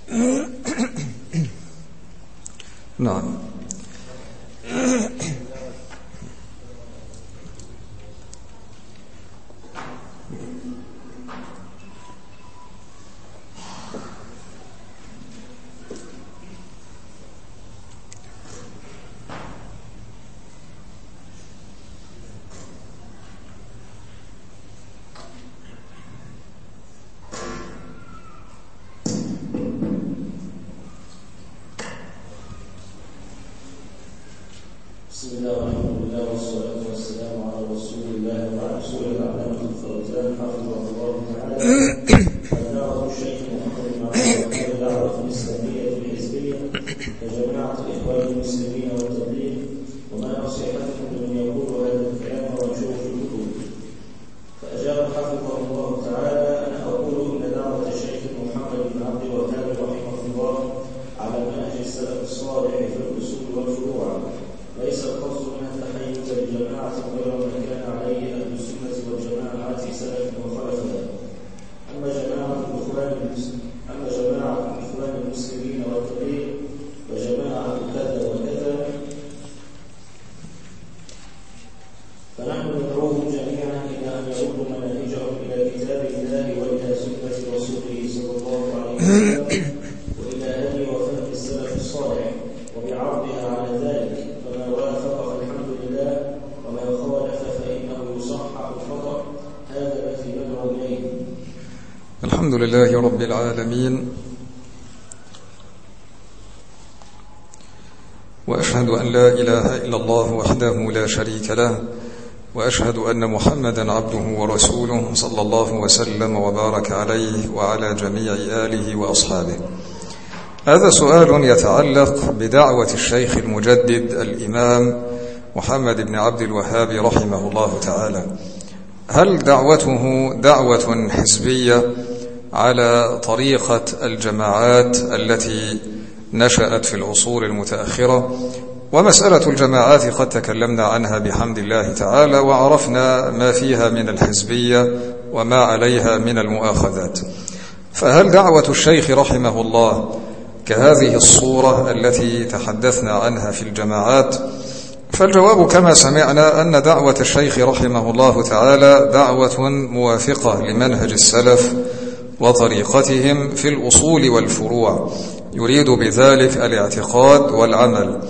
نعم. بسم الله والحمد لله والصلاة والسلام على رسول الله وعلى رسول العلامة الفوزان حفظه الله تعالى. دعوة الشيخ محمد بن عبد الوهاب دعوة إسلامية حزبية كجماعة الإخوان المسلمين والتبليغ، وما نصيحتكم لمن يقول هذا الكلام وينشر في الكتب. فأجاب حفظه الله تعالى: أنا أقول إن دعوة الشيخ محمد بن عبد الوهاب رحمه الله على منهج السلف الصالح في الأصول والفروع، ليس القصد من التحيز لجماعة غير ما كان عليه أهل السنة والجماعة سلف وخلفها. أما جماعة الإخوان المسلمين والتبليغ وجماعة كذا وكذا فنحن ندعوهم جميعا إلى أن يردوا مناهجهم إلى كتاب الله وإلى سنة رسوله صلى الله عليه وسلم وإلى هدي وفهم السلف الصالح وبعرضها على ذلك، فما وافق فالحمد لله، وما خالف فإنه يصحح الخطأ. هذا الذي ندعو إليه. الحمد لله رب العالمين، وأشهد أن لا إله إلا الله وحده لا شريك له، وأشهد أن محمدا عبده ورسوله صلى الله وسلم وبارك عليه وعلى جميع آله وأصحابه. هذا سؤال يتعلق بدعوة الشيخ المجدد الإمام محمد بن عبد الوهاب رحمه الله تعالى. هل دعوته دعوة حزبية على طريقة الجماعات التي نشأت في العصور المتأخرة؟ ومسألة الجماعات قد تكلمنا عنها بحمد الله تعالى، وعرفنا ما فيها من الحزبية وما عليها من المؤاخذات. فهل دعوة الشيخ رحمه الله كهذه الصورة التي تحدثنا عنها في الجماعات؟ فالجواب كما سمعنا أن دعوة الشيخ رحمه الله تعالى دعوة موافقة لمنهج السلف وطريقتهم في الأصول والفروع، يريد بذلك الاعتقاد والعمل.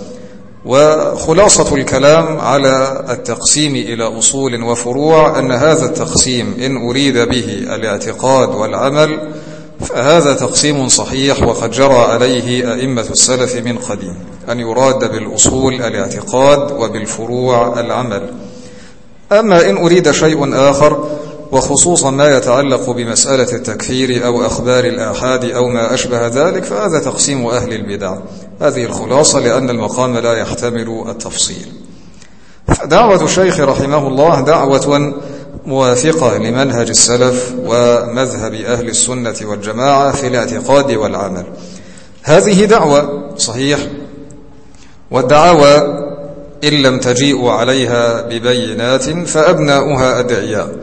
وخلاصة الكلام على التقسيم إلى أصول وفروع أن هذا التقسيم إن أريد به الاعتقاد والعمل فهذا تقسيم صحيح، وقد جرى عليه أئمة السلف من قديم، أن يراد بالأصول الاعتقاد وبالفروع العمل. أما إن أريد شيء آخر، وخصوصا ما يتعلق بمسألة التكفير أو أخبار الآحاد أو ما أشبه ذلك، فهذا تقسيم أهل البدع. هذه الخلاصة، لأن المقام لا يحتمل التفصيل. فدعوة الشيخ رحمه الله دعوة موافقة لمنهج السلف ومذهب أهل السنة والجماعة في الاعتقاد والعمل. هذه دعوة صحيح، والدعوة إن لم تجيء عليها ببينات فأبناؤها أدعياء.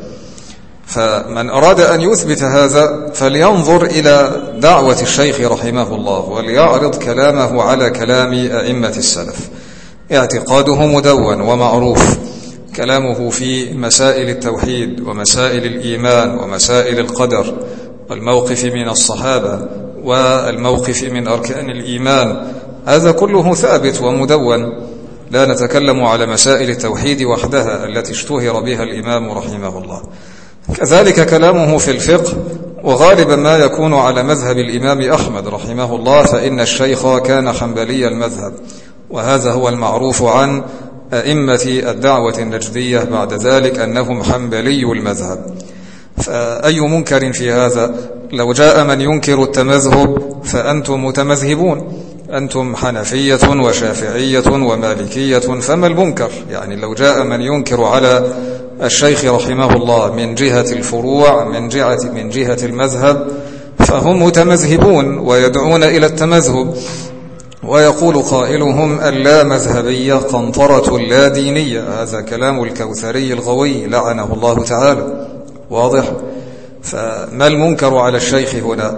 فمن أراد أن يثبت هذا فلينظر إلى دعوة الشيخ رحمه الله وليعرض كلامه على كلام أئمة السلف. اعتقاده مدون ومعروف، كلامه في مسائل التوحيد ومسائل الإيمان ومسائل القدر والموقف من الصحابة والموقف من أركان الإيمان، هذا كله ثابت ومدون. لا نتكلم على مسائل التوحيد وحدها التي اشتهر بها الإمام رحمه الله. كذلك كلامه في الفقه، وغالبا ما يكون على مذهب الإمام أحمد رحمه الله، فإن الشيخ كان حنبلي المذهب، وهذا هو المعروف عن أئمة الدعوة النجدية بعد ذلك أنهم حنبلي المذهب. فأي منكر في هذا؟ لو جاء من ينكر التمذهب فأنتم متمذهبون، أنتم حنفية وشافعية ومالكية، فما المنكر؟ يعني لو جاء من ينكر على الشيخ رحمه الله من جهة الفروع من جهة المذهب فهم متمذهبون ويدعون إلى التمذهب. ويقول قائلهم اللا مذهبية قنطرة لا دينية، هذا كلام الكوثري الغوي لعنه الله تعالى. واضح؟ فما المنكر على الشيخ هنا؟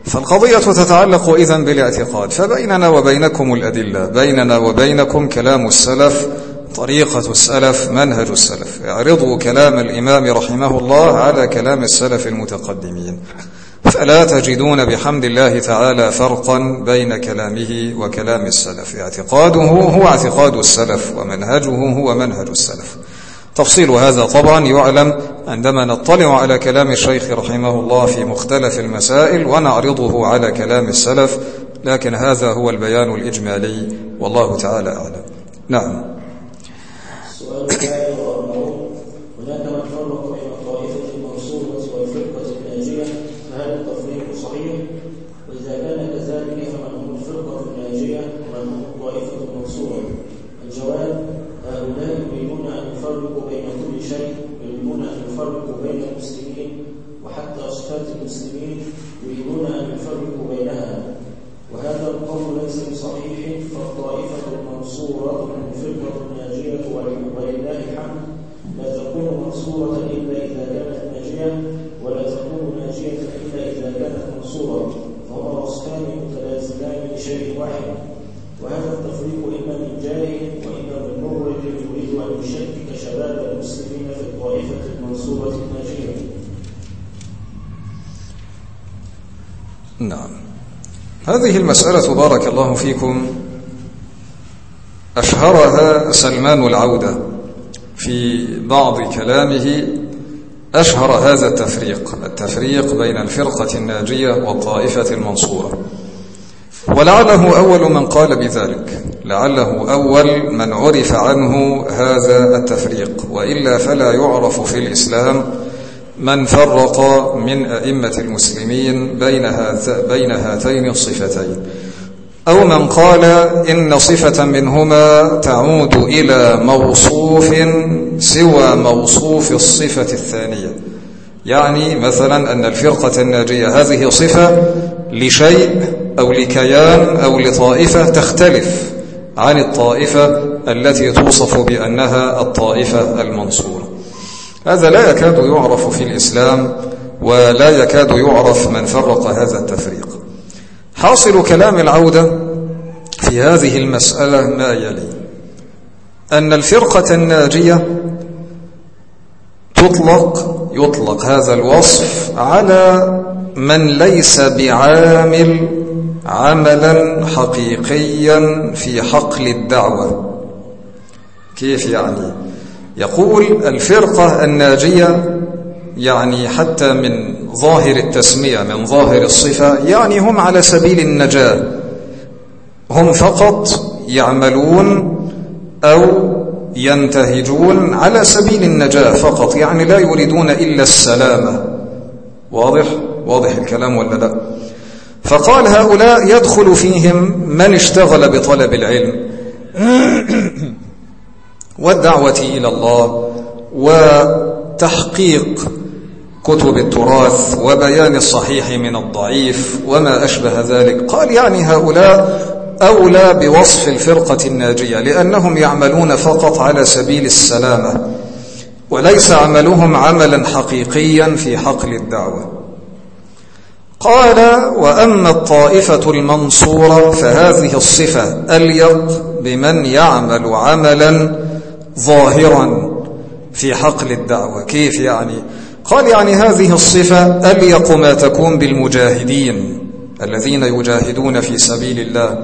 فالقضية تتعلق إذن بالاعتقاد. فبيننا وبينكم الأدلة، بيننا وبينكم كلام السلف، طريقة السلف، منهج السلف. اعرضوا كلام الإمام رحمه الله على كلام السلف المتقدمين، فلا تجدون بحمد الله تعالى فرقا بين كلامه وكلام السلف. اعتقاده هو اعتقاد السلف، ومنهجه هو منهج السلف. تفصيل هذا طبعا يعلم عندما نطلع على كلام الشيخ رحمه الله في مختلف المسائل ونعرضه على كلام السلف، لكن هذا هو البيان الإجمالي والله تعالى أعلم. نعم. السؤال الثاني والأربعون: هناك من فرق بين الطائفة المنصورة والفرقة الناجية، فهل التفريق صحيح؟ وإذا كان كذلك فمن هم الفرقة الناجية ومن هم الطائفة المنصورة؟ الجواب: هؤلاء يريدون أن يفرقوا بين كل شيء، يريدون أن يفرقوا بين المسلمين، وحتى صفات المسلمين يريدون أن يفرقوا بينها، وهذا القول ليس بصحيح. فالطائفة المنصورة من الفرقة الناجية ولله الحمد لا تكون منصورة إلا إذا كانت ناجية، ولا تكون ناجية إلا إذا كانت منصورة، فهما وصفان متلازمان لشيء واحد. وهذا التفريق إما من جاهل وإما من مورد يريد أن يشكك شباب المسلمين في الطائفة المنصورة الناجية. نعم. هذه المسألة بارك الله فيكم أشهرها سلمان العودة في بعض كلامه، أشهر هذا التفريق بين الفرقة الناجية والطائفة المنصورة، ولعله أول من قال بذلك، لعله أول من عرف عنه هذا التفريق، وإلا فلا يعرف في الإسلام من فرق من أئمة المسلمين بين هاتين الصفتين، أو من قال إن صفة منهما تعود إلى موصوف سوى موصوف الصفة الثانية. يعني مثلا أن الفرقة الناجية هذه صفة لشيء أو لكيان أو لطائفة تختلف عن الطائفة التي توصف بأنها الطائفة المنصورة. هذا لا يكاد يعرف في الإسلام، ولا يكاد يعرف من فرق هذا التفريق. حاصل كلام العودة في هذه المسألة ما يلي: أن الفرقة الناجية يطلق هذا الوصف على من ليس بعامل عملا حقيقيا في حقل الدعوة. كيف يعني؟ يقول الفرقة الناجية، يعني حتى من ظاهر التسمية، من ظاهر الصفة، يعني هم على سبيل النجاة، هم فقط يعملون أو ينتهجون على سبيل النجاة فقط، يعني لا يريدون إلا السلامة. واضح الكلام ولا لا؟ فقال هؤلاء يدخل فيهم من اشتغل بطلب العلم والدعوة إلى الله وتحقيق كتب التراث وبيان الصحيح من الضعيف وما أشبه ذلك. قال يعني هؤلاء أولى بوصف الفرقة الناجية، لأنهم يعملون فقط على سبيل السلامة، وليس عملهم عملا حقيقيا في حقل الدعوة. قال وأما الطائفة المنصورة فهذه الصفة أليق بمن يعمل عملا ظاهرا في حقل الدعوة. كيف يعني؟ قال يعني هذه الصفة أليق ما تكون بالمجاهدين الذين يجاهدون في سبيل الله.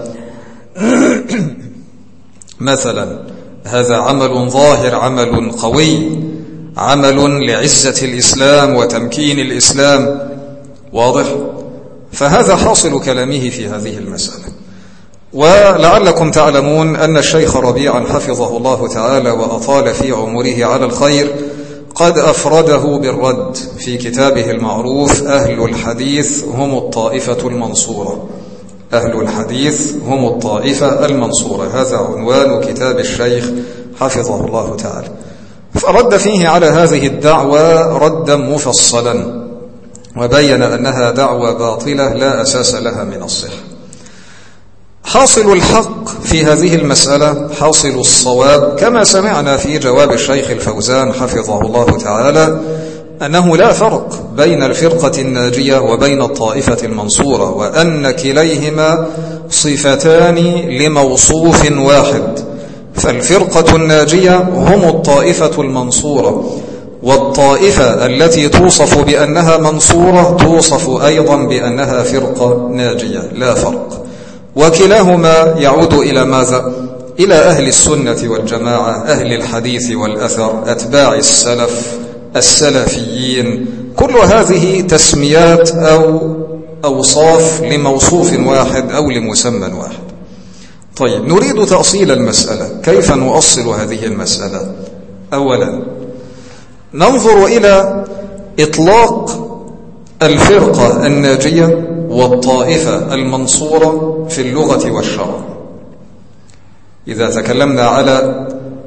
مثلا هذا عمل ظاهر، عمل قوي، عمل لعزة الإسلام وتمكين الإسلام. واضح؟ فهذا حاصل كلامه في هذه المسألة. ولعلكم تعلمون أن الشيخ ربيعا حفظه الله تعالى وأطال في عمره على الخير قد أفرده بالرد في كتابه المعروف أهل الحديث هم الطائفة المنصورة. أهل الحديث هم الطائفة المنصورة، هذا عنوان كتاب الشيخ حفظه الله تعالى. فرد فيه على هذه الدعوة ردا مفصلا، وبين أنها دعوة باطلة لا أساس لها من الصحة. حاصل الحق في هذه المسألة، حاصل الصواب كما سمعنا في جواب الشيخ الفوزان حفظه الله تعالى، أنه لا فرق بين الفرقة الناجية وبين الطائفة المنصورة، وأن كليهما صفتان لموصوف واحد. فالفرقة الناجية هم الطائفة المنصورة، والطائفة التي توصف بأنها منصورة توصف أيضا بأنها فرقة ناجية، لا فرق. وكلاهما يعود إلى ماذا؟ إلى أهل السنة والجماعة، أهل الحديث والأثر، أتباع السلف، السلفيين. كل هذه تسميات أو أوصاف لموصوف واحد أو لمسمى واحد. طيب، نريد تأصيل المسألة. كيف نؤصل هذه المسألة؟ أولا ننظر إلى إطلاق الفرقة الناجية والطائفة المنصورة في اللغة والشرع. إذا تكلمنا على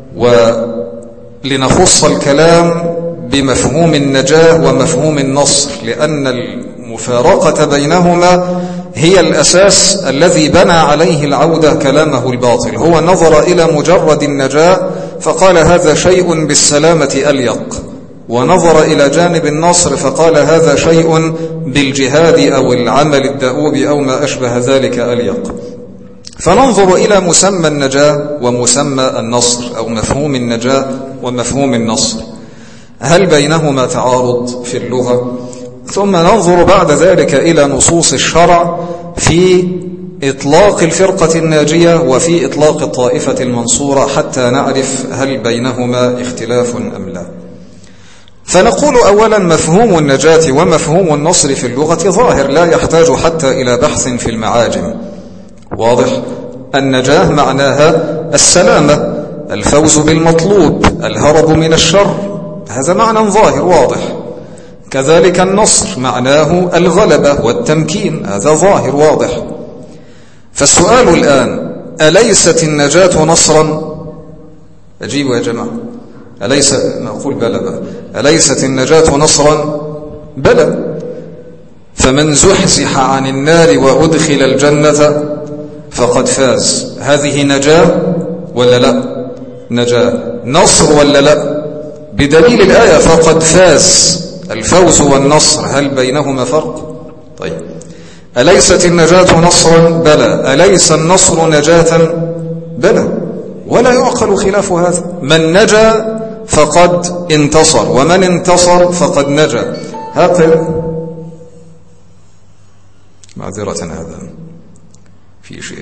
ولنخص الكلام بمفهوم النجاة ومفهوم النصر، لأن المفارقة بينهما هي الأساس الذي بنى عليه العودة كلامه الباطل. هو نظر إلى مجرد النجاة فقال هذا شيء بالسلامة أليق، ونظر إلى جانب النصر فقال هذا شيء بالجهاد أو العمل الدؤوب أو ما أشبه ذلك أليق. فننظر إلى مسمى النجاة ومسمى النصر، أو مفهوم النجاة ومفهوم النصر، هل بينهما تعارض في اللغة؟ ثم ننظر بعد ذلك إلى نصوص الشرع في إطلاق الفرقة الناجية وفي إطلاق الطائفة المنصورة حتى نعرف هل بينهما اختلاف أم لا. فنقول أولا مفهوم النجاة ومفهوم النصر في اللغة ظاهر، لا يحتاج حتى إلى بحث في المعاجم. واضح؟ النجاة معناها السلامة، الفوز بالمطلوب، الهرب من الشر، هذا معنى ظاهر واضح. كذلك النصر معناه الغلبة والتمكين، هذا ظاهر واضح. فالسؤال الآن، أليست النجاة نصرا؟ أجيبوا يا جماعة. أليس نقول بلى، أليست النجاة نصرا؟ بلى. فمن زحزح عن النار وأدخل الجنة فقد فاز. هذه نجاة ولا لا؟ نجاة. نصر ولا لا؟ بدليل الآية فقد فاز. الفوز والنصر هل بينهما فرق؟ طيب، أليست النجاة نصرا؟ بلى. أليس النصر نجاة؟ بلى. ولا يعقل خلاف هذا. من نجا فقد انتصر، ومن انتصر فقد نجا. هكذا معذرة، هذا في شيء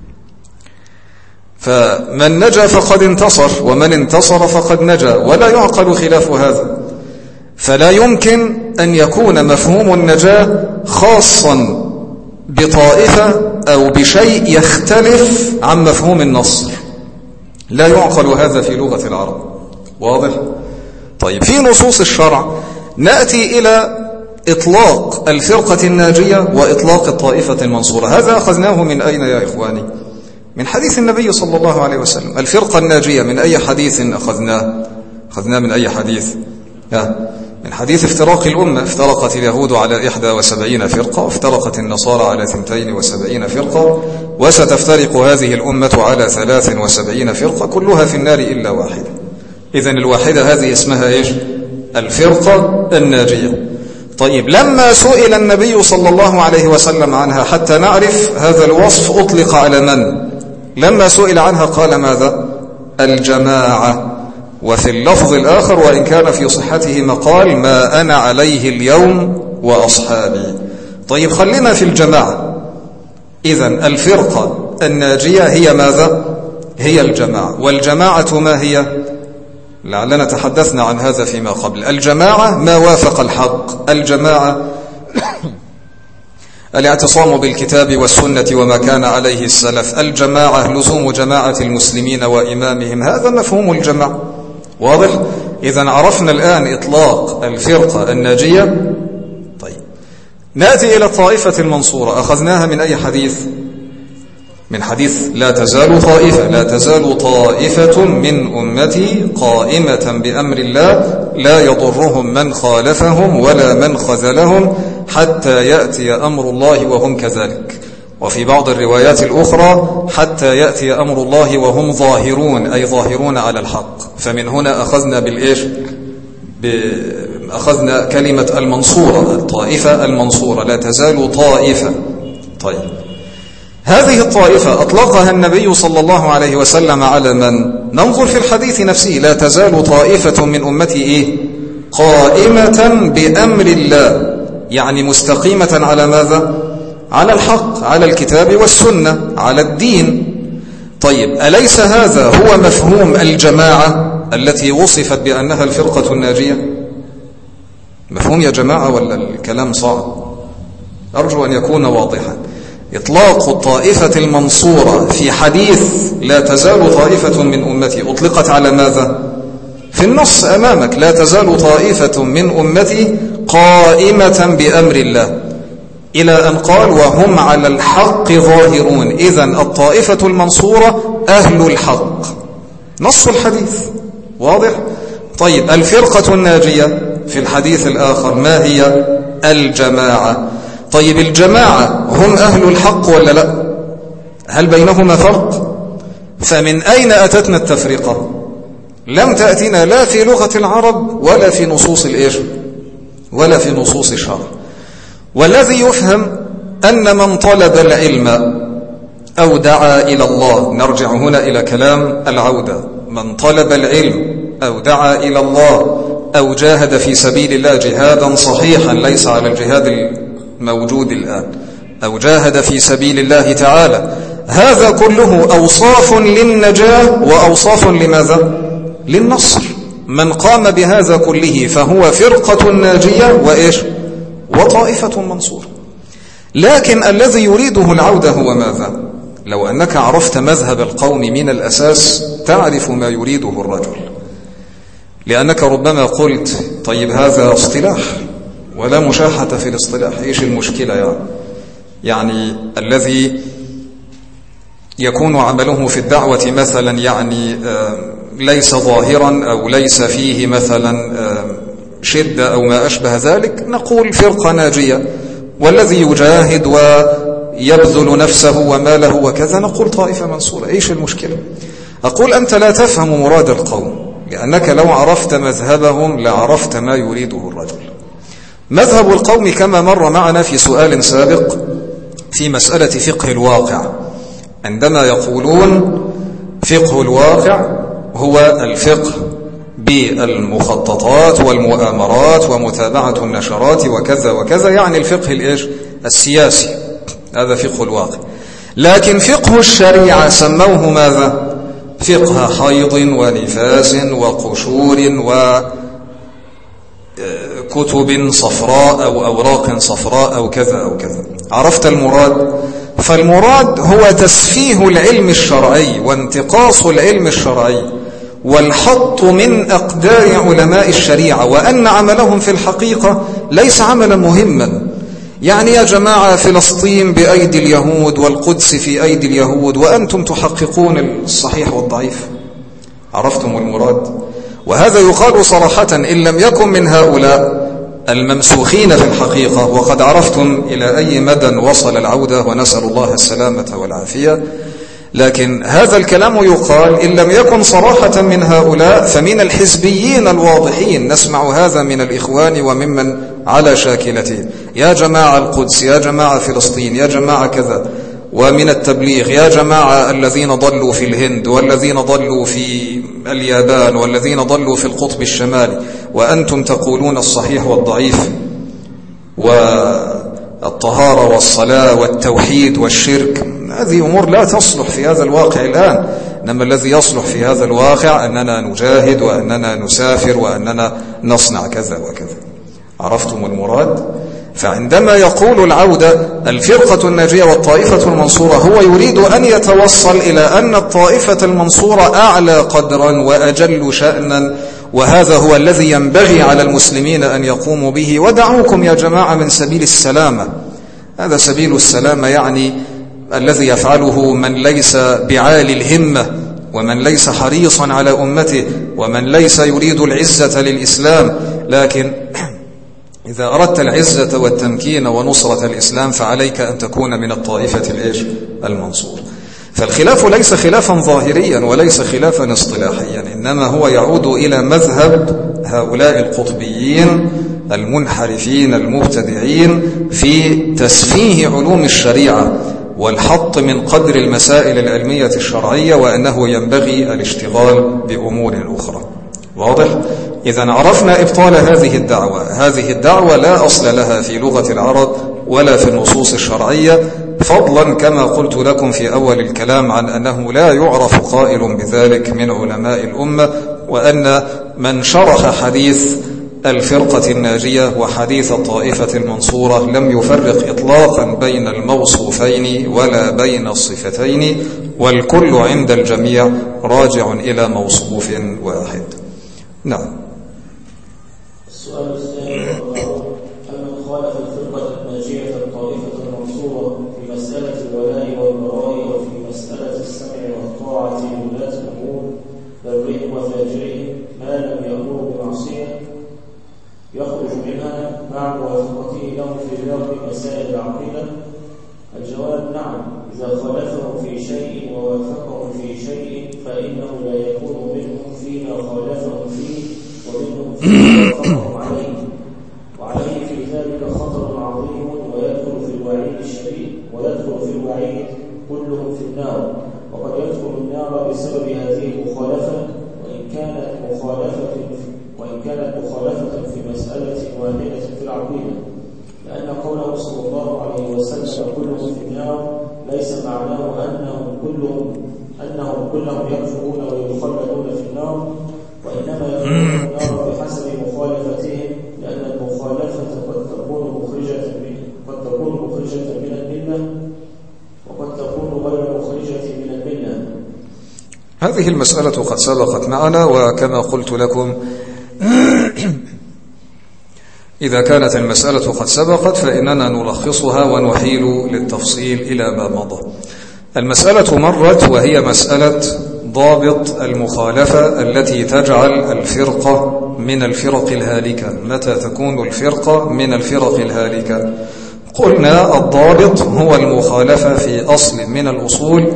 فمن نجا فقد انتصر، ومن انتصر فقد نجا، ولا يعقل خلاف هذا. فلا يمكن أن يكون مفهوم النجاة خاصا بطائفة أو بشيء يختلف عن مفهوم النصر، لا يعقل هذا في لغة العرب. واضح؟ طيب، في نصوص الشرع نأتي إلى إطلاق الفرقة الناجية وإطلاق الطائفة المنصورة. هذا أخذناه من أين يا إخواني؟ من حديث النبي صلى الله عليه وسلم. الفرقة الناجية من أي حديث أخذناه من أي حديث؟ من حديث افتراق الأمة. افترقت اليهود على 71 فرقة، وافترقت النصارى على 72 فرقة، وستفترق هذه الأمة على 73 فرقة، كلها في النار إلا واحدة. إذن الواحدة هذه اسمها إيش؟ الفرقة الناجية. طيب، لما سئل النبي صلى الله عليه وسلم عنها حتى نعرف هذا الوصف أطلق على من؟ لما سئل عنها قال ماذا؟ الجماعة. وفي اللفظ الآخر وإن كان في صحته مقال ما أنا عليه اليوم وأصحابي. طيب، خلينا في الجماعة. إذن الفرقة الناجية هي ماذا؟ هي الجماعة. والجماعة ما هي؟ لعلنا تحدثنا عن هذا فيما قبل. الجماعة ما وافق الحق. الجماعة الاعتصام بالكتاب والسنة وما كان عليه السلف. الجماعة لزوم جماعة المسلمين وإمامهم، هذا مفهوم الجماعة. واضح؟ إذن عرفنا الآن إطلاق الفرقة الناجية. طيب، نأتي إلى الطائفة المنصورة. أخذناها من أي حديث؟ من حديث لا تزال طائفة من أمتي قائمة بأمر الله لا يضرهم من خالفهم ولا من خذلهم حتى يأتي أمر الله وهم كذلك. وفي بعض الروايات الأخرى حتى يأتي أمر الله وهم ظاهرون، أي ظاهرون على الحق. فمن هنا أخذنا بالإيش؟ أخذنا كلمة المنصورة، الطائفة المنصورة، لا تزال طائفة. طيب هذه الطائفة أطلقها النبي صلى الله عليه وسلم على من؟ ننظر في الحديث نفسه، لا تزال طائفة من أمتي قائمة بأمر الله، يعني مستقيمة على ماذا؟ على الحق، على الكتاب والسنة، على الدين. طيب أليس هذا هو مفهوم الجماعة التي وصفت بأنها الفرقة الناجية؟ مفهوم يا جماعة ولا الكلام صعب؟ أرجو أن يكون واضحا. إطلاق الطائفة المنصورة في حديث لا تزال طائفة من أمتي أطلقت على ماذا؟ في النص أمامك، لا تزال طائفة من أمتي قائمة بأمر الله، إلى أن قال وهم على الحق ظاهرون. إذن الطائفة المنصورة أهل الحق، نص الحديث واضح. طيب الفرقة الناجية في الحديث الآخر ما هي؟ الجماعة. طيب الجماعة هم أهل الحق ولا لا؟ هل بينهما فرق؟ فمن أين أتتنا التفرقة؟ لم تأتنا لا في لغة العرب ولا في نصوص ولا في نصوص الشرع. والذي يفهم أن من طلب العلم أو دعا إلى الله، نرجع هنا إلى كلام العودة، من طلب العلم أو دعا إلى الله أو جاهد في سبيل الله جهادا صحيحا ليس على الجهاد الموجود الآن، أو جاهد في سبيل الله تعالى، هذا كله أوصاف للنجاة وأوصاف لماذا؟ للنصر. من قام بهذا كله فهو فرقة ناجية وطائفة منصورة. لكن الذي يريده العودة هو ماذا؟ لو أنك عرفت مذهب القوم من الأساس تعرف ما يريده الرجل، لأنك ربما قلت طيب هذا اصطلاح ولا مشاحة في الاصطلاح، إيش المشكلة يعني الذي يكون عمله في الدعوة مثلا ليس ظاهرا أو ليس فيه مثلا شدة أو ما أشبه ذلك، نقول فرقة ناجية. والذي يجاهد ويبذل نفسه وماله وكذا نقول طائفة منصورة. إيش المشكلة؟ أقول أنت لا تفهم مراد القوم، لأنك لو عرفت مذهبهم لعرفت ما يريده الرجل. مذهب القوم كما مر معنا في سؤال سابق في مسألة فقه الواقع، عندما يقولون فقه الواقع هو الفقه بالمخططات والمؤامرات ومتابعة النشرات وكذا وكذا، يعني الفقه السياسي، هذا فقه الواقع. لكن فقه الشريعة سموه ماذا؟ فقه حيض ونفاس وقشور وكتب صفراء أو أوراق صفراء أو كذا أو كذا. عرفت المراد؟ فالمراد هو تسفيه العلم الشرعي وانتقاص العلم الشرعي والحط من أقدار علماء الشريعة، وأن عملهم في الحقيقة ليس عملا مهما. يعني يا جماعة فلسطين بأيدي اليهود والقدس في أيدي اليهود وأنتم تحققون الصحيح والضعيف. عرفتم المراد؟ وهذا يقال صراحة إن لم يكن من هؤلاء الممسوخين في الحقيقة، وقد عرفتم إلى أي مدى وصل العودة ونسأل الله السلامة والعافية. لكن هذا الكلام يقال إن لم يكن صراحة من هؤلاء فمن الحزبيين الواضحين. نسمع هذا من الإخوان وممن على شاكلتين، يا جماعة القدس، يا جماعة فلسطين، يا جماعة كذا، ومن التبليغ يا جماعة الذين ضلوا في الهند والذين ضلوا في اليابان والذين ضلوا في القطب الشمالي، وأنتم تقولون الصحيح والضعيف والطهارة والصلاة والتوحيد والشرك. هذه أمور لا تصلح في هذا الواقع الآن، إنما الذي يصلح في هذا الواقع أننا نجاهد وأننا نسافر وأننا نصنع كذا وكذا. عرفتم المراد؟ فعندما يقول العودة الفرقة الناجية والطائفة المنصورة هو يريد أن يتوصل إلى أن الطائفة المنصورة أعلى قدرا وأجل شأنا، وهذا هو الذي ينبغي على المسلمين أن يقوموا به. ودعوكم يا جماعة من سبيل السلامة، هذا سبيل السلامة، يعني الذي يفعله من ليس بعالي الهمة ومن ليس حريصا على أمته ومن ليس يريد العزة للإسلام. لكن إذا أردت العزة والتمكين ونصرة الإسلام فعليك أن تكون من الطائفة المنصور. فالخلاف ليس خلافا ظاهريا وليس خلافا اصطلاحيا، إنما هو يعود إلى مذهب هؤلاء القطبيين المنحرفين المبتدعين في تسفيه علوم الشريعة والحط من قدر المسائل العلمية الشرعية، وأنه ينبغي الاشتغال بأمور أخرى. واضح؟ إذن عرفنا إبطال هذه الدعوة. هذه الدعوة لا أصل لها في لغة العرب ولا في النصوص الشرعية، فضلا كما قلت لكم في أول الكلام عن أنه لا يعرف قائل بذلك من علماء الأمة، وأن من شرح حديث الفرقة الناجية وحديث الطائفة المنصورة لم يفرق إطلاقا بين الموصوفين ولا بين الصفتين، والكل عند الجميع راجع إلى موصوف واحد. نعم. السؤال الثاني هل من خالف الفرقة الناجية الطائفة المنصورة في مسألة الولاء والبراء وفي مسألة السمع والطاعة لولاة الأمور برهم وفاجرهم ما لم يأمروا بمعصية يخرج منها مع موافقته لهم في باقي مسائل العقيدة؟ الجواب نعم، إذا خالفهم في شيء ووافقهم في شيء فإنه لا يكون منهم فيما خالفهم فيه ومنهم فيما وافقهم عليه، وعليه في ذلك خطر عظيم ويدخل في الوعيد الشديد، ويدخل في الوعيد كلهم في النار، وقد يدخل النار بسبب هذه المخالفة وإن كانت مخالفة في مسألة واحدة في العقيدة، لأن قوله صلى الله عليه وسلم كلهم في النار ليس معناه أنهم كلهم يكفرون ويخلدون في النار، وإنما يدخلون النار بحسب مخالفتهم، لأن المخالفة قد تكون مخرجة من الملة وقد تكون غير مخرجة من الملة. هذه المسألة قد سبقت معنا، وكما قلت لكم إذا كانت المسألة قد سبقت فإننا نلخصها ونحيل للتفصيل إلى ما مضى. المسألة مرت، وهي مسألة ضابط المخالفة التي تجعل الفرقة من الفرق الهالكة. متى تكون الفرقة من الفرق الهالكة؟ قلنا الضابط هو المخالفة في أصل من الأصول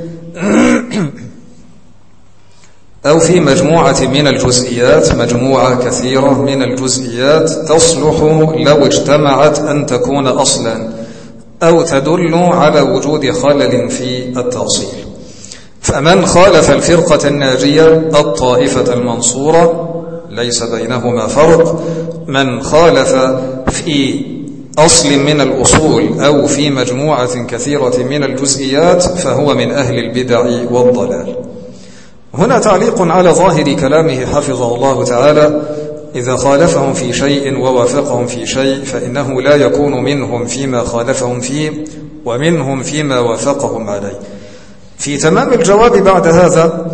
أو في مجموعة من الجزئيات، مجموعة كثيرة من الجزئيات تصلح لو اجتمعت أن تكون أصلا أو تدل على وجود خلل في التأصيل. فمن خالف الفرقة الناجية الطائفة المنصورة ليس بينهما فرق، من خالف في أصل من الأصول أو في مجموعة كثيرة من الجزئيات فهو من أهل البدع والضلال. هنا تعليق على ظاهر كلامه حفظه الله تعالى: إذا خالفهم في شيء ووافقهم في شيء فإنه لا يكون منهم فيما خالفهم فيه ومنهم فيما وافقهم عليه. في تمام الجواب بعد هذا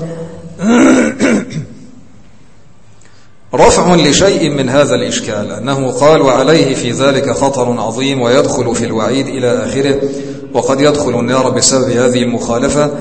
رفع لشيء من هذا الإشكال، أنه قال: وعليه في ذلك خطر عظيم ويدخل في الوعيد إلى آخره، وقد يدخل النار بسبب هذه المخالفة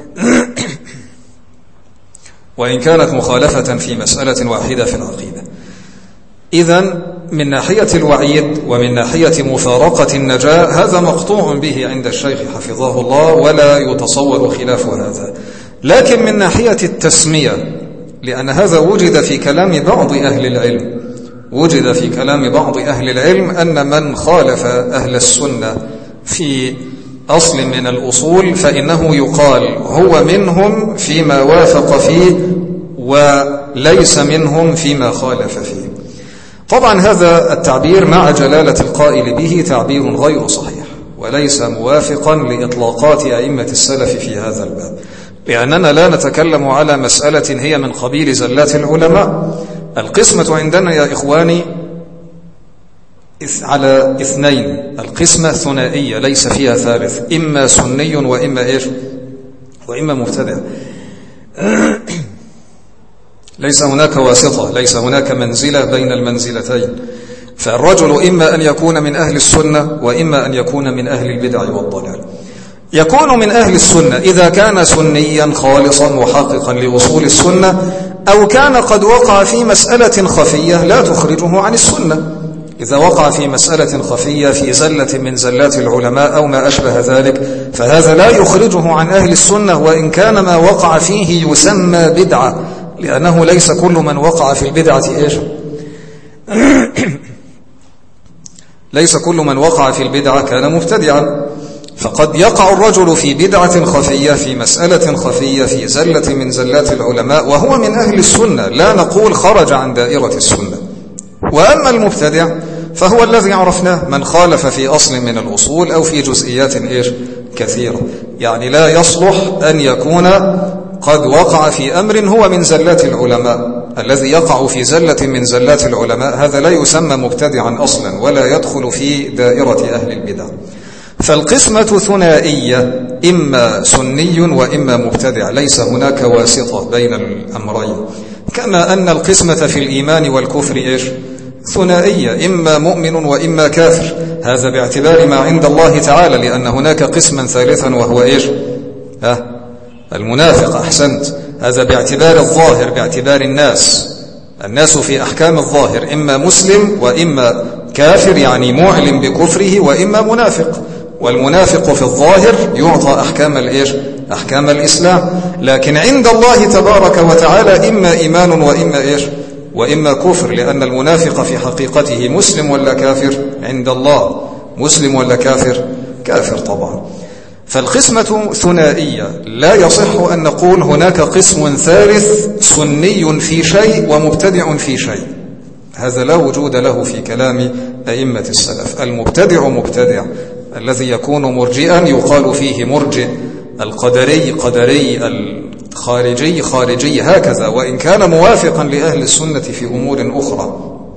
وإن كانت مخالفة في مسألة واحدة في العقيدة. إذن من ناحية الوعيد ومن ناحية مفارقة النجاة هذا مقطوع به عند الشيخ حفظه الله ولا يتصور خلاف هذا. لكن من ناحية التسمية، لأن هذا وجد في كلام بعض أهل العلم، وجد في كلام بعض أهل العلم أن من خالف أهل السنة في أصل من الأصول فإنه يقال هو منهم فيما وافق فيه وليس منهم فيما خالف فيه. طبعا هذا التعبير مع جلالة القائل به تعبير غير صحيح وليس موافقا لإطلاقات أئمة السلف في هذا الباب، لأننا لا نتكلم على مسألة هي من قبيل زلات العلماء. القسمة عندنا يا إخواني على اثنين، القسمة ثنائية ليس فيها ثالث، إما سني وإما إيش؟ وإما مبتدع. ليس هناك واسطة، ليس هناك منزلة بين المنزلتين. فالرجل إما أن يكون من أهل السنة وإما أن يكون من أهل البدع والضلال. يكون من أهل السنة إذا كان سنيا خالصا محققا لأصول السنة، أو كان قد وقع في مسألة خفية لا تخرجه عن السنة. إذا وقع في مسألة خفية في زلة من زلات العلماء أو ما أشبه ذلك فهذا لا يخرجه عن أهل السنة، وإن كان ما وقع فيه يسمى بدعة لأنه ليس كل من وقع في البدعة إيش؟ ليس كل من وقع في البدعة كان مبتدعا، فقد يقع الرجل في بدعة خفية، في مسألة خفية، في زلة من زلات العلماء، وهو من أهل السنة، لا نقول خرج عن دائرة السنة. وأما المبتدع فهو الذي عرفناه، من خالف في أصل من الأصول أو في جزئيات إيش كثيرة. يعني لا يصلح أن يكون قد وقع في أمر هو من زلات العلماء. الذي يقع في زلة من زلات العلماء هذا لا يسمى مبتدعا أصلا، ولا يدخل في دائرة أهل البدع. فالقسمة ثنائية، إما سني وإما مبتدع، ليس هناك واسطة بين الأمرين. كما أن القسمة في الإيمان والكفر إيش؟ ثنائية، إما مؤمن وإما كافر، هذا باعتبار ما عند الله تعالى، لأن هناك قسما ثالثا وهو إيش؟ المنافق. أحسنت، هذا باعتبار الظاهر، باعتبار الناس في أحكام الظاهر، إما مسلم وإما كافر، يعني معلم بكفره، وإما منافق. والمنافق في الظاهر يعطى أحكام الإيش؟ أحكام الإسلام، لكن عند الله تبارك وتعالى إما إيمان وإما إيش؟ وإما كفر، لأن المنافق في حقيقته مسلم ولا كافر؟ عند الله مسلم ولا كافر؟ كافر طبعا. فالقسمة ثنائية، لا يصح أن نقول هناك قسم ثالث سني في شيء ومبتدع في شيء، هذا لا وجود له في كلام أئمة السلف. المبتدع مبتدع، الذي يكون مرجئا يقال فيه مرجئ، القدري قدري، الخارجي خارجي، هكذا، وإن كان موافقا لأهل السنة في أمور أخرى.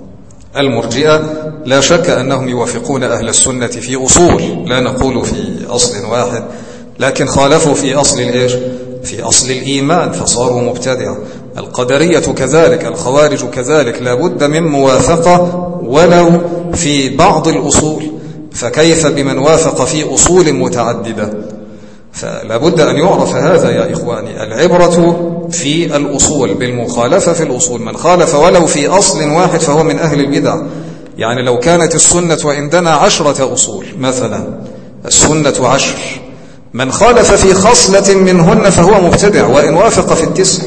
المرجئة لا شك أنهم يوافقون أهل السنة في أصول، لا نقول في أصل واحد، لكن خالفوا في أصل الإيش؟ في أصل الإيمان، فصاروا مبتدعة. القدرية كذلك، الخوارج كذلك، لا بد من موافقة ولو في بعض الأصول، فكيف بمن وافق في أصول متعددة؟ فلا بد أن يعرف هذا يا إخواني. العبرة في الأصول، بالمخالفة في الأصول. من خالف ولو في أصل واحد فهو من أهل البدع. يعني لو كانت السنة عندنا 10 أصول مثلا، السنة 10، من خالف في خصلة منهن فهو مبتدع وإن وافق في 9.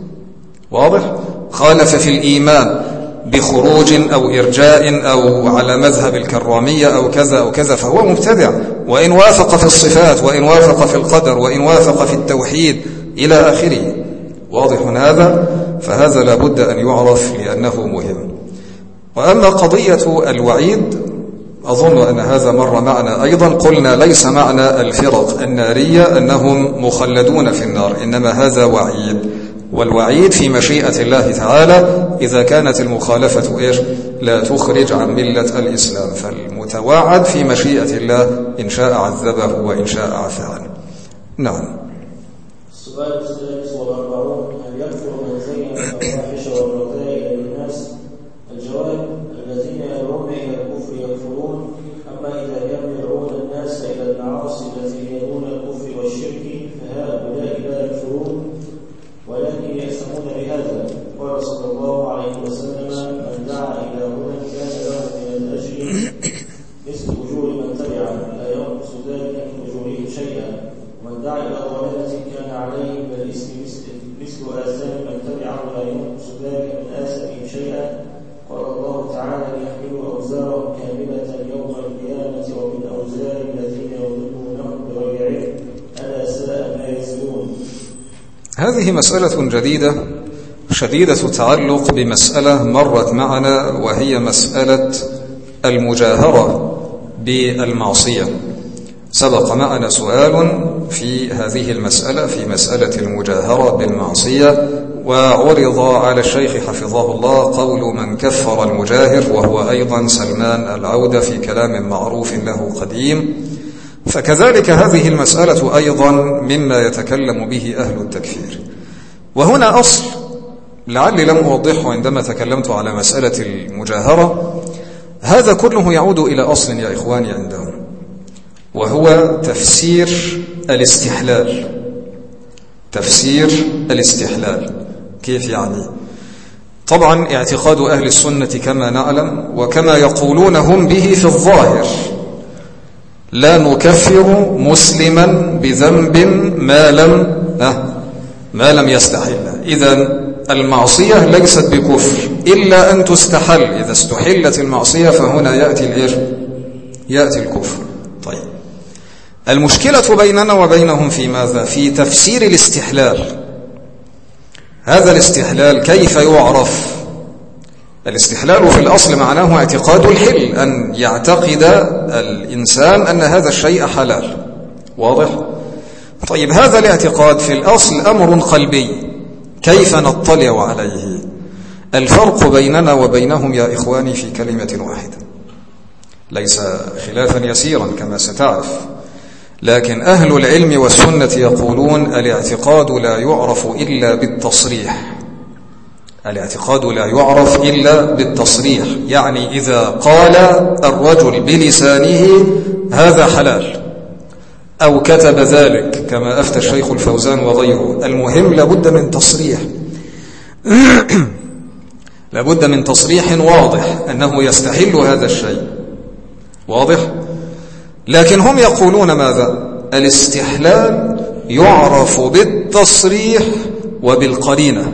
واضح؟ خالف في الإيمان بخروج أو إرجاء أو على مذهب الكرامية أو كذا أو كذا فهو مبتدع، وإن وافق في الصفات، وإن وافق في القدر، وإن وافق في التوحيد إلى آخره. واضح هذا؟ فهذا لا بد أن يعرف لأنه مهم. وأما قضية الوعيد، أظن أن هذا مر معنا أيضا، قلنا ليس معنى الفرق النارية أنهم مخلدون في النار، إنما هذا وعيد، والوعيد في مشيئة الله تعالى إذا كانت المخالفة إيش؟ لا تخرج عن ملة الإسلام، فالمتوعد في مشيئة الله إن شاء عذبه وإن شاء عفى عنه. نعم. السؤال السادس والأربعون: هل يكفر من زين الفواحش والرذائل للناس؟ الجواب: الذين يدعون إلى الكفر يكفرون، أما إذا كانوا يدعون الناس إلى المعاصي التي هي دون الكفر والشرك فهؤلاء لا يكفرون ولكن يأثمون بهذا. قال صلى الله عليه وسلم: من دعا إلى هدى كان له من الأجر مثل أجور من تبعه لا ينقص ذلك من أجورهم شيئا، ومن دعا إلى ضلالة كان عليه من الإثم مثل آثام من تبعه لا ينقص ذلك من آثامهم شيئا. قال الله تعالى: ليحملوا أوزارهم كاملة يوم القيامة ومن أوزار الذين يضلونهم بغير علم ألا ساء ما يزرون. هذه مسألة جديدة شديدة التعلق بمسألة مرت معنا، وهي مسألة المجاهرة بالمعصية. سبق معنا سؤال في هذه المسألة، في مسألة المجاهرة بالمعصية، وعرض على الشيخ حفظه الله قول من كفر المجاهر، وهو أيضا سلمان العودة في كلام معروف له قديم. فكذلك هذه المسألة أيضا مما يتكلم به أهل التكفير. وهنا أصل لعلي لم أوضحه عندما تكلمت على مسألة المجاهرة، هذا كله يعود إلى أصل يا إخواني عندهم، وهو تفسير الاستحلال. تفسير الاستحلال كيف يعني؟ طبعا اعتقاد أهل السنة كما نعلم وكما يقولون هم به في الظاهر: لا نكفر مسلما بذنب ما لم يستحل. إذن المعصية ليست بكفر إلا أن تستحل. إذا استحلت المعصية فهنا يأتي الكفر. طيب، المشكلة بيننا وبينهم في ماذا؟ في تفسير الاستحلال. هذا الاستحلال كيف يعرف؟ الاستحلال في الأصل معناه اعتقاد الحل، أن يعتقد الإنسان أن هذا الشيء حلال. واضح؟ طيب، هذا الاعتقاد في الأصل أمر قلبي، كيف نطلع عليه؟ الفرق بيننا وبينهم يا إخواني في كلمة واحدة، ليس خلافا يسيرا كما ستعرف، لكن أهل العلم والسنة يقولون الاعتقاد لا يعرف إلا بالتصريح. الاعتقاد لا يعرف إلا بالتصريح، يعني إذا قال الرجل بلسانه هذا حلال أو كتب ذلك كما أفتى الشيخ الفوزان وغيره، المهم لابد من تصريح لابد من تصريح واضح أنه يستحل هذا الشيء. واضح؟ لكن هم يقولون ماذا؟ الاستحلال يعرف بالتصريح وبالقرينة.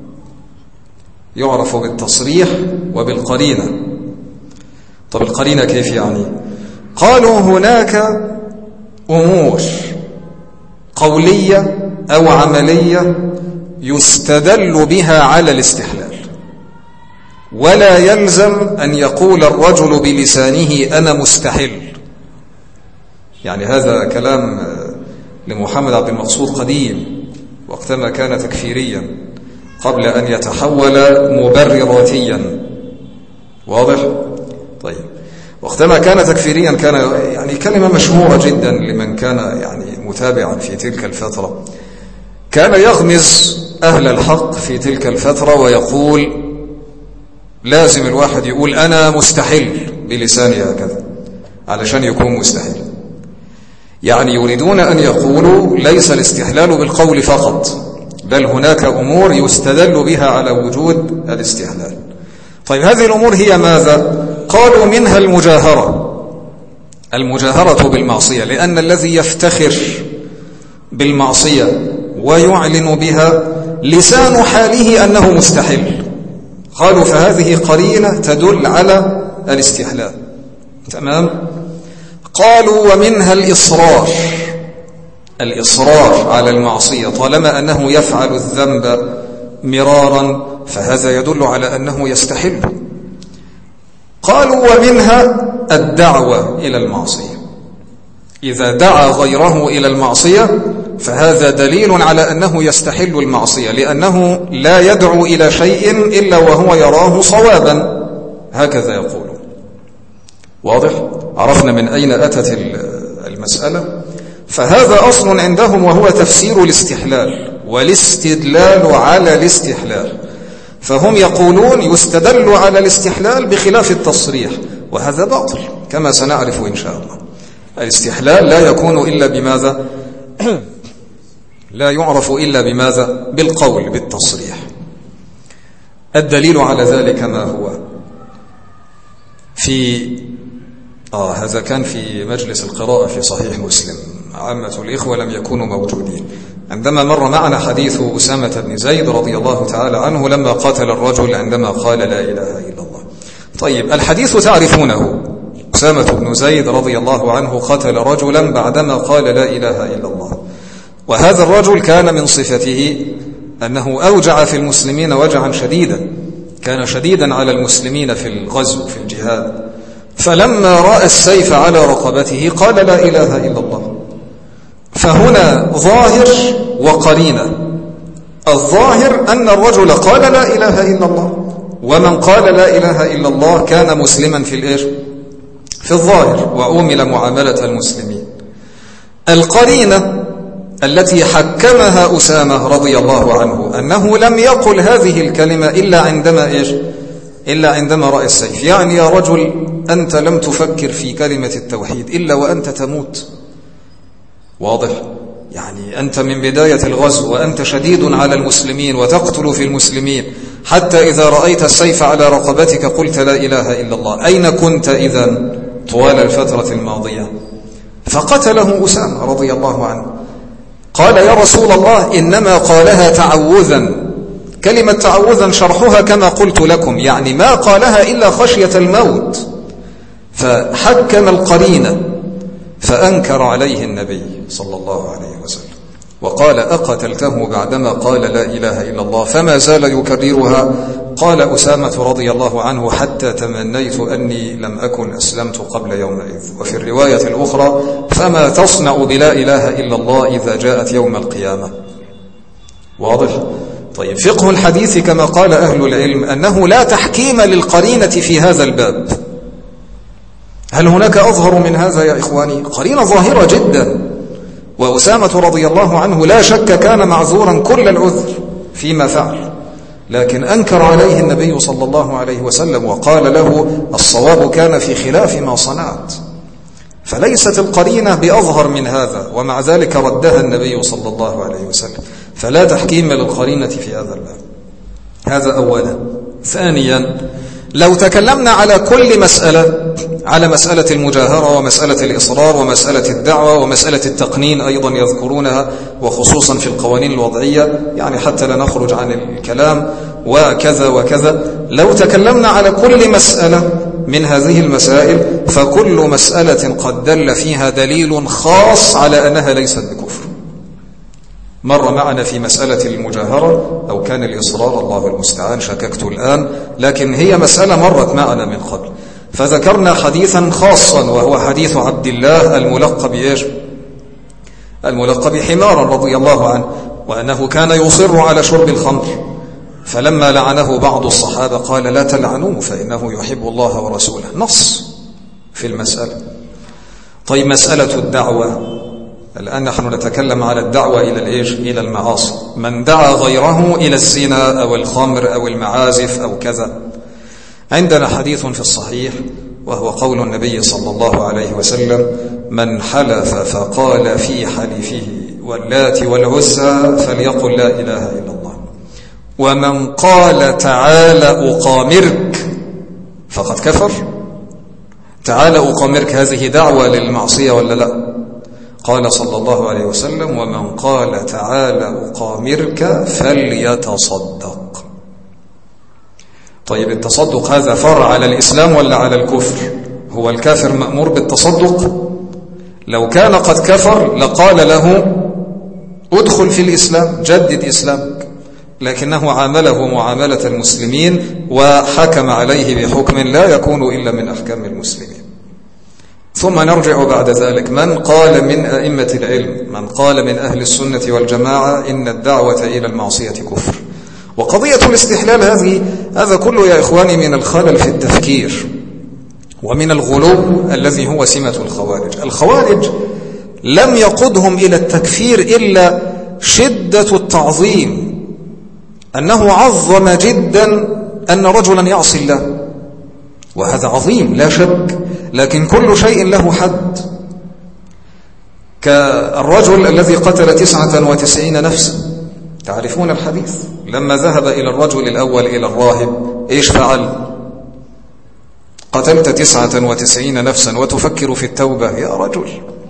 يعرف بالتصريح وبالقرينة. طب القرينة كيف يعني؟ قالوا هناك أمور قولية أو عملية يستدل بها على الاستحلال، ولا يلزم أن يقول الرجل بلسانه أنا مستحل. يعني هذا كلام لمحمد عبد المقصود قديم، وقتما كان تكفيريا قبل أن يتحول مبرراتيا. واضح؟ طيب، وقتما كان تكفيريا كان يعني كلمة مشهورة جدا لمن كان يعني متابعا في تلك الفترة، كان يغمز أهل الحق في تلك الفترة ويقول لازم الواحد يقول أنا مستحل بلساني هكذا علشان يكون مستحل. يعني يريدون أن يقولوا ليس الاستحلال بالقول فقط، بل هناك أمور يستدل بها على وجود الاستحلال. طيب، هذه الأمور هي ماذا؟ قالوا منها المجاهرة بالمعصية، لأن الذي يفتخر بالمعصية ويعلن بها لسان حاله أنه مستحل. قالوا فهذه قرينة تدل على الاستحلال. تمام؟ قالوا ومنها الإصرار على المعصية، طالما أنه يفعل الذنب مرارا فهذا يدل على أنه يستحل. قالوا ومنها الدعوة إلى المعصية، إذا دعا غيره إلى المعصية فهذا دليل على أنه يستحل المعصية، لأنه لا يدعو إلى شيء إلا وهو يراه صوابا. هكذا يقولون. واضح؟ عرفنا من أين أتت المسألة. فهذا أصل عندهم وهو تفسير الاستحلال والاستدلال على الاستحلال. فهم يقولون يستدل على الاستحلال بخلاف التصريح، وهذا باطل كما سنعرف إن شاء الله. الاستحلال لا يكون إلا بماذا؟ لا يعرف إلا بماذا؟ بالقول، بالتصريح. الدليل على ذلك ما هو؟ هذا كان في مجلس القراءة في صحيح مسلم، عامة الإخوة لم يكونوا موجودين، عندما مر معنا حديث أسامة بن زيد رضي الله تعالى عنه لما قاتل الرجل عندما قال لا إله إلا الله. طيب، الحديث تعرفونه، أسامة بن زيد رضي الله عنه قتل رجلا بعدما قال لا إله إلا الله، وهذا الرجل كان من صفته أنه أوجع في المسلمين وجعا شديدا، كان شديدا على المسلمين في الغزو في الجهاد، فلما رأى السيف على رقبته قال لا إله إلا الله. فهنا ظاهر وقرينة. الظاهر أن الرجل قال لا إله إلا الله، ومن قال لا إله إلا الله كان مسلما في الظاهر وأومل معاملة المسلمين. القرينة التي حكمها أسامة رضي الله عنه أنه لم يقل هذه الكلمة إلا عندما رأى السيف. يعني يا رجل أنت لم تفكر في كلمة التوحيد إلا وأنت تموت. واضح؟ يعني أنت من بداية الغزو وأنت شديد على المسلمين وتقتل في المسلمين، حتى إذا رأيت السيف على رقبتك قلت لا إله إلا الله. أين كنت إذن طوال الفترة الماضية؟ فقتله أسامة رضي الله عنه. قال يا رسول الله إنما قالها تعوذا، كلمة تعوذا شرحها كما قلت لكم، يعني ما قالها إلا خشية الموت، فحكم القرينة فأنكر عليه النبي صلى الله عليه وسلم وقال: أقتلته بعدما قال لا إله إلا الله؟ فما زال يكررها. قال أسامة رضي الله عنه: حتى تمنيت أني لم أكن أسلمت قبل يومئذ. وفي الرواية الأخرى: فما تصنع بلا إله إلا الله إذا جاءت يوم القيامة. واضح؟ طيب، فقه الحديث كما قال أهل العلم أنه لا تحكيم للقرينة في هذا الباب. هل هناك أظهر من هذا يا إخواني؟ قرينة ظاهرة جدا، وأسامة رضي الله عنه لا شك كان معذورا كل العذر فيما فعل، لكن أنكر عليه النبي صلى الله عليه وسلم وقال له: الصواب كان في خلاف ما صنعت. فليست القرينة بأظهر من هذا، ومع ذلك ردها النبي صلى الله عليه وسلم. فلا تحكيم للقرينة في هذا الباب. هذا أولا. ثانيا، لو تكلمنا على كل مسألة، على مسألة المجاهرة ومسألة الإصرار ومسألة الدعوة ومسألة التقنين أيضا يذكرونها، وخصوصا في القوانين الوضعية، يعني حتى لا نخرج عن الكلام، وكذا وكذا. لو تكلمنا على كل مسألة من هذه المسائل، فكل مسألة قد دل فيها دليل خاص على أنها ليست بكفر. مر معنا في مسألة المجاهرة أو كان الإصرار، الله المستعان، شككت الآن، لكن هي مسألة مرت معنا من قبل. فذكرنا حديثا خاصا، وهو حديث عبد الله الملقب إيش؟ الملقب حمارا رضي الله عنه، وأنه كان يصر على شرب الخمر، فلما لعنه بعض الصحابة قال: لا تلعنوه فإنه يحب الله ورسوله. نص في المسألة. طيب، مسألة الدعوة، الآن نحن نتكلم على الدعوة إلى الإيش؟ إلى المعاصي. من دعا غيره إلى الزنا أو الخمر أو المعازف أو كذا. عندنا حديث في الصحيح، وهو قول النبي صلى الله عليه وسلم: من حلف فقال في حلفه واللات والعزى فليقل لا إله إلا الله، ومن قال تعال أقامرك فقد كفر. تعال أقامرك هذه دعوة للمعصية ولا لا؟ قال صلى الله عليه وسلم: ومن قال تعال أقامرك فليتصدق. طيب، التصدق هذا فرع على الإسلام ولا على الكفر؟ هو الكافر مأمور بالتصدق؟ لو كان قد كفر لقال له: ادخل في الإسلام، جدد إسلامك، لكنه عامله معاملة المسلمين وحكم عليه بحكم لا يكون إلا من أحكام المسلمين. ثم نرجع بعد ذلك. من قال من أئمة العلم، من قال من أهل السنة والجماعة إن الدعوة إلى المعصية كفر. وقضية الاستحلال هذا كله يا إخواني من الخلل في التفكير، ومن الغلو الذي هو سمة الخوارج. الخوارج لم يقودهم إلى التكفير إلا شدة التعظيم، أنه عظم جدا أن رجلا يعصي الله، وهذا عظيم لا شك، لكن كل شيء له حد. كالرجل الذي قتل 99 نفسا، تعرفون الحديث، لما ذهب إلى الرجل الأول إلى الراهب إيش فعل؟ قتلت 99 نفسا وتفكر في التوبة يا رجل.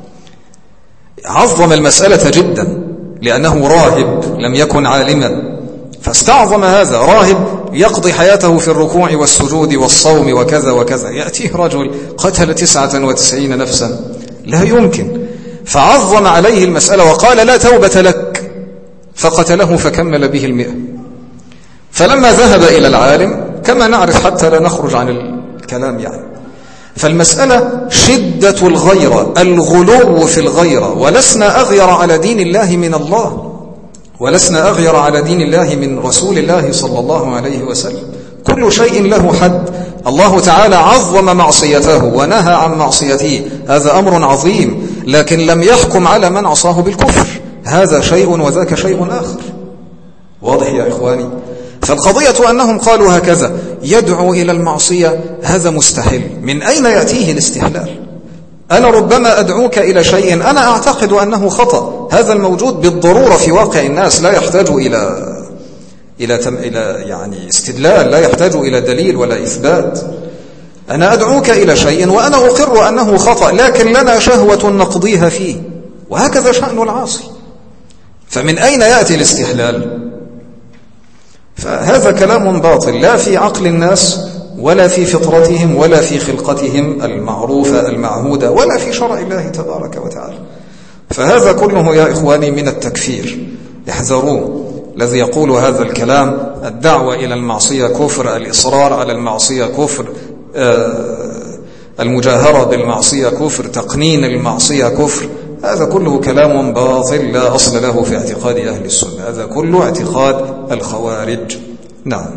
عظم المسألة جدا لأنه راهب لم يكن عالما، فاستعظم هذا. راهب يقضي حياته في الركوع والسجود والصوم وكذا وكذا، يأتيه رجل قتل 99 نفسا، لا يمكن. فعظم عليه المسألة وقال: لا توبة لك، فقتله فكمل به 100. فلما ذهب إلى العالم، كما نعرف حتى لا نخرج عن الكلام يعني، فالمسألة شدة الغيرة، الغلو في الغيرة. ولسنا أغير على دين الله من الله، ولسنا أغير على دين الله من رسول الله صلى الله عليه وسلم. كل شيء له حد. الله تعالى عظم معصيته ونهى عن معصيته، هذا أمر عظيم، لكن لم يحكم على من عصاه بالكفر، هذا شيء وذاك شيء آخر. واضح يا إخواني؟ فالقضية أنهم قالوا هكذا: يدعو إلى المعصية، هذا مستحيل. من أين يأتيه الاستحلال؟ أنا ربما أدعوك إلى شيء أنا أعتقد أنه خطأ، هذا الموجود بالضرورة في واقع الناس، لا يحتاج إلى يعني استدلال، لا يحتاج إلى دليل ولا إثبات. أنا أدعوك إلى شيء وأنا أقر أنه خطأ، لكن لنا شهوة نقضيها فيه، وهكذا شأن العاصي. فمن أين يأتي الاستحلال؟ فهذا كلام باطل لا في عقل الناس ولا في فطرتهم ولا في خلقتهم المعروفة المعهودة ولا في شرع الله تبارك وتعالى. فهذا كله يا إخواني من التكفير، احذروه. الذي يقول هذا الكلام الدعوة إلى المعصية كفر، الإصرار على المعصية كفر، المجاهرة بالمعصية كفر، تقنين المعصية كفر، هذا كله كلام باطل لا أصل له في اعتقاد أهل السنة، هذا كله اعتقاد الخوارج. نعم.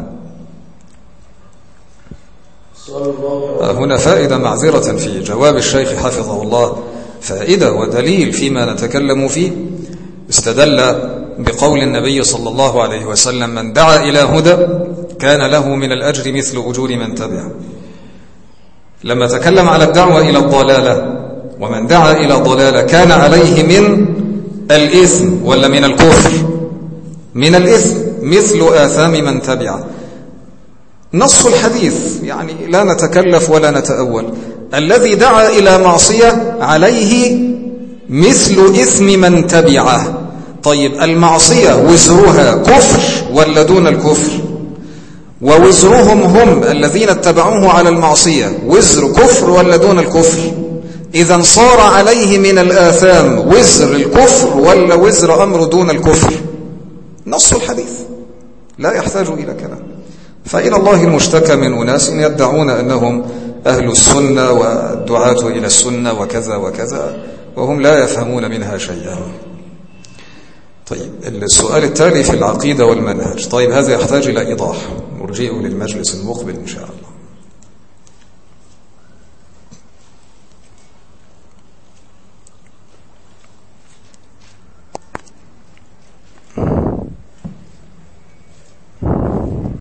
هنا فائدة معذرة في جواب الشيخ حفظه الله، فائدة ودليل فيما نتكلم فيه. استدل بقول النبي صلى الله عليه وسلم: من دعا إلى هدى كان له من الأجر مثل أجور من تبعه. لما تكلم على الدعوة إلى الضلالة: ومن دعا إلى ضلالة كان عليه من الإثم ولا من الكفر؟ من الإثم مثل آثام من تبعه. نص الحديث، يعني لا نتكلف ولا نتأول. الذي دعا إلى معصية عليه مثل إثم من تبعه. طيب المعصية وزرها كفر ولا دون الكفر؟ ووزرهم هم الذين اتبعوه على المعصية وزر كفر ولا دون الكفر؟ إذا صار عليه من الآثام وزر الكفر ولا وزر أمر دون الكفر؟ نص الحديث لا يحتاج إلى كلام. فإلى الله المشتكى من أناس يدعون أنهم أهل السنة والدعاة إلى السنة وكذا وكذا وهم لا يفهمون منها شيئا. طيب السؤال التالي في العقيدة والمنهج. طيب هذا يحتاج إلى إيضاح، نرجئه للمجلس المقبل إن شاء الله.